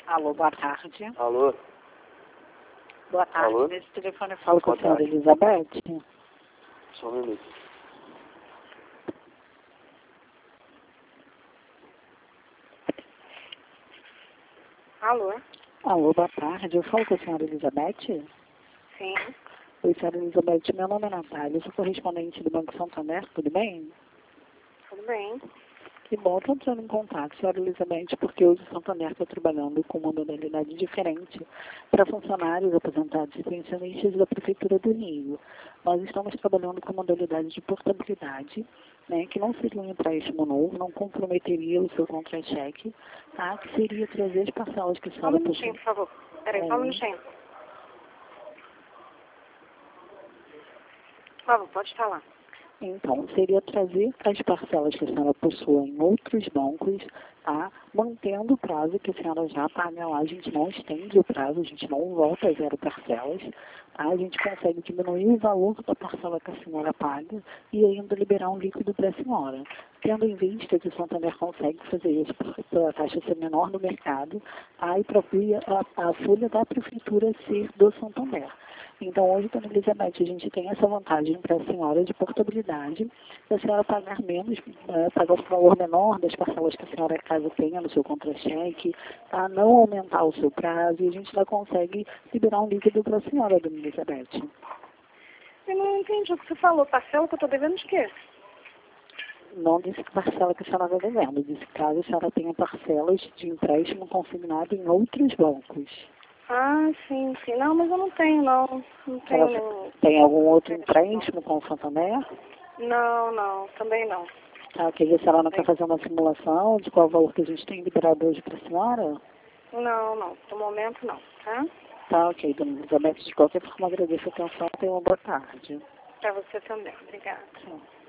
Alô, boa tarde. Alô? Boa tarde. Alô? Nesse telefone eu falo com a Boa senhora tarde. Elizabeth. Só um minuto. Alô? Alô, boa tarde. Eu falo com a senhora Elizabeth. Sim. Oi, senhora Elizabeth. Meu nome é Natália. Eu sou correspondente do Banco Santander. Tudo bem? Tudo bem. Que bom, estou entrando em contato, senhora Elizabeth, porque hoje o Santander está trabalhando com uma modalidade diferente para funcionários, aposentados e pensionistas da Prefeitura do Rio. Nós estamos trabalhando com modalidade de portabilidade, né, que não seria um empréstimo novo, não comprometeria o seu contra-cheque, tá, que seria trazer as parcelas que a Só um senhora minutinho, por favor. Peraí, só um minutinho. Por favor, pode falar. Então, seria trazer as parcelas que a senhora possui em outros bancos, tá? Mantendo o prazo que a senhora já paga lá. A gente não estende o prazo, a gente não volta a zero parcelas, tá? A gente consegue diminuir o valor da parcela que a senhora paga e ainda liberar um líquido para a senhora. Tendo em vista que o Santander consegue fazer isso para a taxa ser menor no mercado, tá? E para a folha da prefeitura ser do Santander. Então, hoje, dona Elizabeth, a gente tem essa vantagem para a senhora de portabilidade, da senhora pagar menos, pagar o valor menor das parcelas que a senhora, caso tenha no seu contra-cheque, tá? Não aumentar o seu prazo, e a gente ainda consegue liberar um líquido para a senhora, dona Elizabeth. Eu não entendi o que você falou. Parcela que eu tô devendo de quê? Não disse que parcela que a senhora está devendo, disse que caso a senhora tenha parcelas de empréstimo consignado em outros bancos. Ah, sim, sim. Não, mas eu não tenho, não. Não A tenho senhora nenhum. tem algum outro empréstimo com o Santander? Não, não. Também não. Tá, ok. A senhora não quer fazer uma simulação de qual valor que a gente tem liberado hoje para a senhora? Não, não. No momento, não. Tá? Tá, ok. Dona Elizabeth, de qualquer forma, agradeço a atenção e tenha uma boa tarde. Pra você também. Obrigada. Tchau.